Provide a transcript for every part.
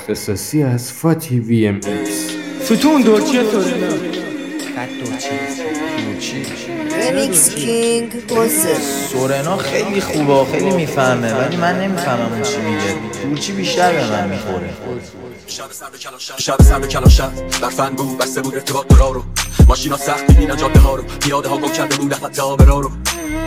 اختصاصی از فاتی وی ام ایکس. ستون دورچیه سورنا رمیکس کینگ حسین سورنا خیلی خوبه، خیلی میفهمه، ولی من نمیفهمم اون چی میگه. دورچی بیشتر به من میخوره. شب سر به کلاشر برفن بود بسته بود ارتباط دورا رو. ماشینا سخت میبینن جاده ها رو، پیاده ها گم کرده بود حتی آبرا رو.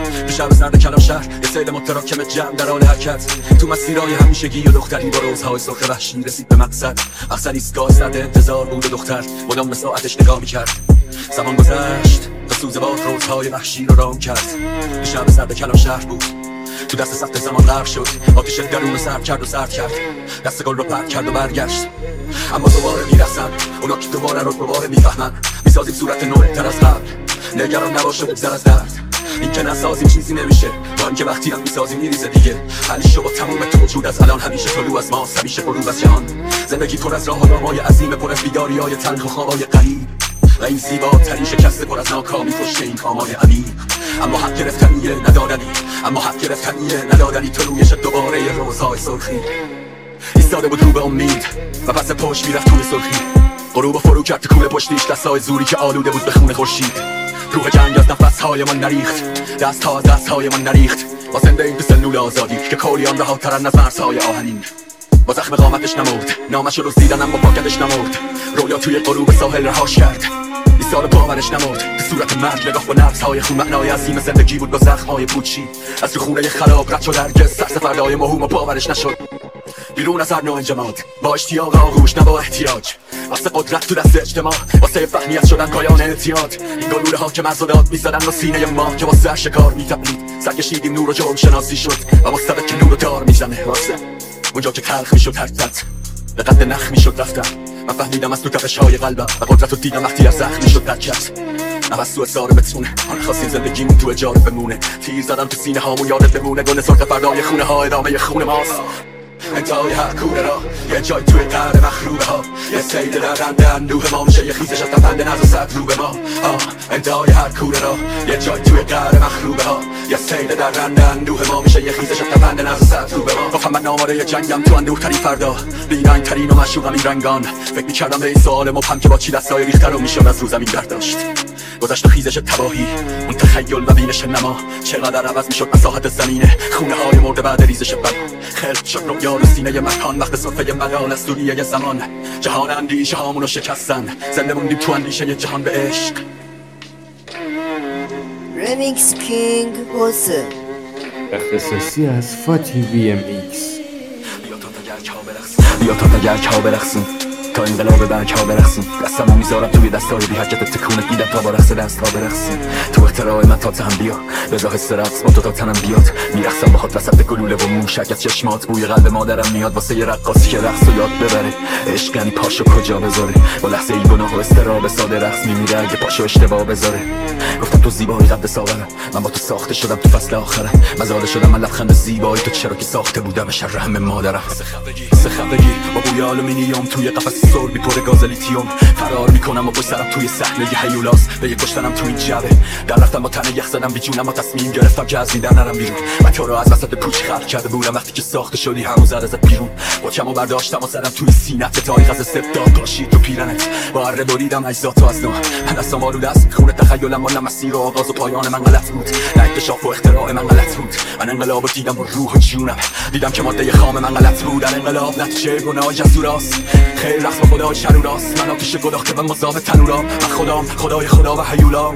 شب سر به کلاشر یه سیل متراکم جمع در حال حرکت، تو مسیرهای همیشگی و دختری با روزهای سرخ وحشی رسید به مقصد. ایستگاه سرد انتظار بود و دختر مدام به ساعتش نگاه میکرد. زمان گذشت تا سوز باد روزهای وحشی رو رام کرد. شب سر به کلاشر بود، تو دست سخت زمان غرق شد. آتش درون رو سرد کرد و سرد کرد، دست گل رو پرد کرد و برگشت. اما دوباره میرسن اونا که دوباره رو دوباره میفهمن. میسازیم صورت نوعتر از قبل، نگران نباشه بگذر از درد. این که نسازیم چیزی نمیشه، با اینکه وقتی هم میسازیم میریزه دیگه. حلیشه با تموم تو وجود از الان، همیشه طلوع از ماست، همیشه غروب از جهان. زندگی پر از راه و رامای عظیم، پر از بیداری‌های تلخ و خوابای غریب، و این زیباترین شکست پر از ناکامی پشت این کامای عمیق. اما حق گرفتنیه ندادنی، اما حق گرفتنیه ندادنی. طلوعش دوباره روزهای سرخی. ایستاده بود رو به امید و پس پشت میرفت توی سرخی. غروب فرو کرد تو کوله پشتیش، دستای زوری که آلوده بود به خون خورشید. روح جنگ از نفس‌هایمان نریخت، دست‌ها از دست‌هایمان نریخت. با زنده این تو سلول آزادی که کولیان رهاترن از مرزهای آهنین. با زخم قامتش نمرد، نامش رو دزدیدن اما پاکتش نمرد. رویا توی غروب ساحل رهاش کرد، ایستاد باورش نمرد. به صورت مرگ نگاه با نبض‌های خون، معنای عظیم زندگی بود با زخم‌های پوچی. از تو خونه خراب رد شد، هرگز سرسفردهای مهم و باورش نشد. بیرون از هر نوع انجماد، با اشتیاق آغوش نه با احتیاج. واسه قدرت تو دست اجتماع، واسه فهمیت شدن پایان اعتیاد. این گلوله ها که مرز و داد میزدن و سینه ما که واسه شکار میتپید. سرکشیدیم نور و جرم شناسی شد و مستقل که نور و دار میزنه. واسه اونجا که تلخ میشد حرکت، به قد نخ میشد رفتن. من فهمیدم از تو تپش های قلبم و قدرت رو دیدم وقتی از زخم میشد حرکت. نفس تو اصاره بتونه، آن خواستیم زندگیمون تو اجاره بمونه. تیر زدم تو سینه هامون یادت بمونه. گل سرخ فردای خونه ها ادامه خونه ماست. انتهای هر کوره را یه جای توی قهر مخروبه ها، یه سیل در رنده اندوه ما میشه یه خیزش از تپنده نز و سد رو به ما. انتهای هر کوره را یه جای توی قهر مخروبه ها، یه سیل در رنده اندوه ما میشه یه خیزش از تپنده نز و سد رو به ما. گفتم من آماده یه جنگم تو اندوه ترین فردا، بیرنگ ترین و مشروقم این رنگان. فکر میکردم به این سوال مبهم که با چی دستای ریخته رو میشد از رو زمین برداشت. گذشت و خیزش تباهی، اون تخیل و بینش نما، چقدر عوض میشد مساحت زمینه. خونه های مرده بعد ریزش بنا، خلق شد رویا رو سینه مکان. وقت صرفه ملال از دوریه زمان، جهان اندیشه هامونو شکستن. زنده موندیم تو اندیشه یه جهان به عشق. رمیکس کینگ حسین اختصاصی از فاتی وی ام ایکس. بیا تا تگرک ها برقصیم، تا انقلاب برگ ها برقصیم. دستمو میذارم توی دستای بی حرکت تکونت میدم تا با رقص دست ها برقصیم. تو اختراع من تا تهم بیا، رضا حس رقص با تو تا تنم بیاد. میرقصم باهات وسط گلوله و موشک از چشمات. بوی قلب مادرم میاد واسه یه رقاصی که رقص رو یاد ببره. عشق یعنی پاشو کجا بذاره، با لحظه ای گناه و استراب ساده رقص میمیره اگه پاشو اشتباه بذاره. گفتم تو زیبایی قد ساغرم، من با تو ساخته شدم تو فصل آخرم. مزاله شدم من لبخند زیبایی تو، چرا که ساخته بودم شر همه مادرم. سخبگی با بوی آلومینیوم توی قفس سربی پر گاز لیتیوم. فرار میکنم و پشت سرم توی صحنه هیولاس، به یک کشتنم تو این جبه. در رفتم با تنه یخ زدم بیجونم و تصمیم گرفتم که از این در نرم بیرون. من تو رو از وسط پوچ خلق کرده بودم، وقتی که ساخته شدی همون زد ازت بیرون. قاچمو برداشتم و زدم توی سینت، که تاریخ از استبداد پاشید تو پیرنت. با اره بریدم اجزاتو از نو، من دستم آلوده است خون تخیلم. نه مسیر و آغاز و پایان من غلط بود، نه اکتشاف و اختراع من غلط بود. من انقلابو دیدم با روح و جونم، دیدم که ماده خام من غلط بود. انقلاب نتیجه گناه جسوراست، خیر رقص با خدا شروراست. من آتیش گداخت که من مذاب تنورام، من خدام خدای خدا و هیولام.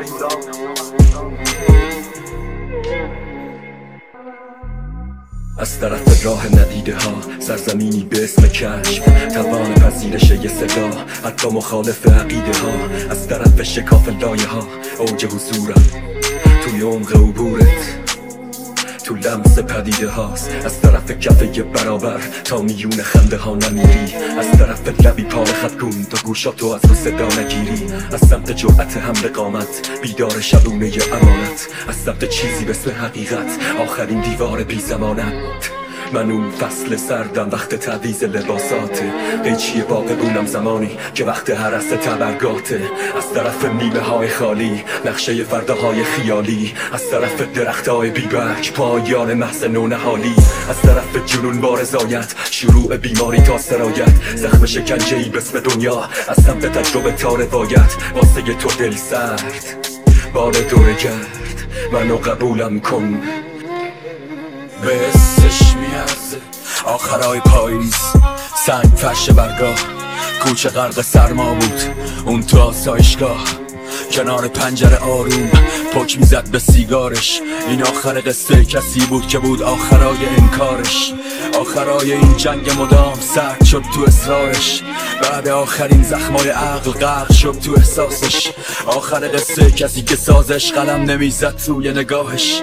از طرف راه ندیده ها، سرزمینی به اسم کشف، توان پذیرش یه صدا حتی مخالف عقیده ها. از طرف شکاف لایه ها، اوج حضورم توی عمق عبورت، تو لمس پدیده هاست. از طرف کفه برابر تا میون خنده ها نمیری، از طرف لبی پاره خط کن تا گوشاتو از رو صدا نگیری. از سمت جرأت حمل قامت، بیدار شبونه امانت. از سمت چیزی مثل حقیقت، آخرین دیوار بی زمانت. من اون فصل سردم وقت تعویض لباساته، قیچی باغبونم زمانی که وقت هرس تبرگاته. از طرف نیمه های خالی نقشه فرداهای خیالی، از طرف درخت های بیبرگ پایان محض نونهالی، از طرف جنون با رضایت شروع بیماری تا سرایت، زخم شکنجه‌ای بسم دنیا از سمت تجربه تا روایت. واسه تو دل سرد بار دوره گرد منو قبولم کن. به حسش میارزه آخرای پاییز، سنگ فرش برگاه، کوچه غرق سرما بود اون تو آسایشگاه، کنار پنجره آروم پک میزد به سیگارش. این آخر قصه کسی بود که بود آخرای انکارش، آخرای این جنگ مدام سرد شد تو اصرارش، بعد آخرین زخمای عقل غرق شد تو احساسش. آخر قصه کسی که سازش قلم نمیزد توی نگاهش.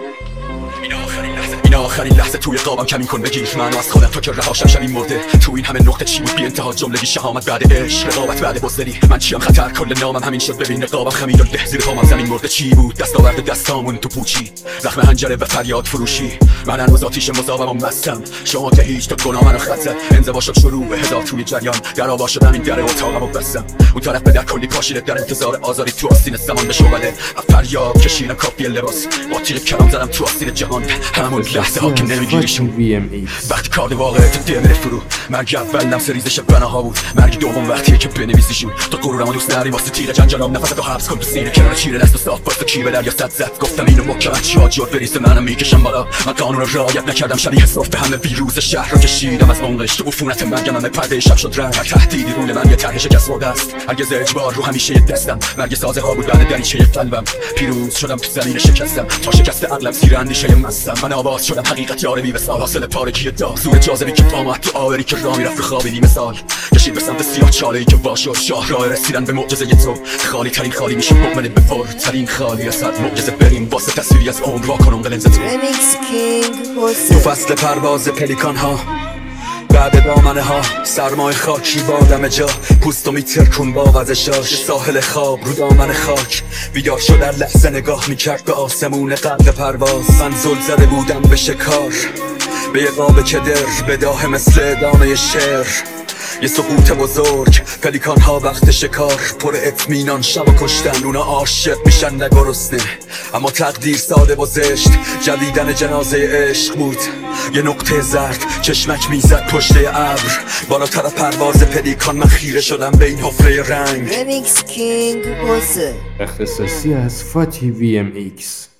این آخرین لحظه توی قابم کمین کن بگیر منو از خودم، تو که رهاشم شب این مرده. تو این همه نقطه چی بود بی انتها جملگی شهامت بعد عشق، رقابت بعد بزدلی، من چیم خطر کل نامم همین شد. ببین نقابم خمید و ده زیر پامم زمین مرده چی بود دستاورد دستامون تو پوچی، زخم هنجره و فریاد فروشی. من هنوز آتیش مذابم و مستم، شما که هیچ تا گناه منو خطه. انزوا شد شروع به هزار توی جریان، در آوا شدم این در اتاقم و بستم. اون طرف به در کلی پاشیده در انتظار آزاری تو آستین زمان به شعبده. فریاد کشیدم کافی لباس با تیر کلام زدم تو آستین جهان. همون لحظه ها که نمیگیریشون وقتی کارد واقع تو دل میره فرو. مرگ اول لمس ریزش بناها بود، مرگ دوم وقتیه که بنویسیشون. تو غرورم دوست داری واسه تیر جنجالام، نفستو حبس کن تو سینه کنار چیره دست و صاف واسه کی به دریا صد زد. گفتم اینو محکم چی ها جور بریزه منم میکشم بالا. من قانون رو رعایت نکردم شبیه صاف به همه ویروس شهر رو کشیدم از عمقش. تو عفونت مرگم همه پرده شب شد رنگ، هر تهدیدی روی من یه طرح شکست خورده است. هرگز اجبار رو همیشه دستم، مرگ سازه ها بود بعد دریچه قلبم. پیروز شدم تو زمین شکستم تا شکست عقلم زیر اندیشه مستم. من آواز شدم حقیقت یار بی‌وصال، حاصل پارگی داغ زور جاذبه که پامت تو آوری که راه میرفت خوابی بی مثال. کشید به سمت سیاه چاله‌ای که واشد شاهراه رسیدن به معجزه تو. خالی ترین خالی میشه مؤمن به پر ترین خالی رسد معجزه. بریم واسه تصویری از عمر واکنم به لنز تو. Remix King تو حسین. فصل پرواز پلیکان ها بعد دامنه ها، سرمای خاکی بادم جا، پوستو میترکون با وزشاش. ساحل خواب رو دامن خاک بیدار شد در لحظه نگاه میکرد به آسمون قلب پرواز. من زل زده بودم به شکار، به یه قاب کدر بداه مثل دانه شعر. یه سقوط بزرگ، پلیکان ها وقت شکار پر اطمینان شب و کشتن. اونا عاشق میشن نگرسنه اما تقدیر ساده و زشت. جویدن جنازه عشق بود یه نقطه زرد، چشمک میزد پشته ابر بالاتر پرواز پلیکان. من خیره شدم به این حفره رنگ. Remix King حسین. اختصاصی از فاتی VMX.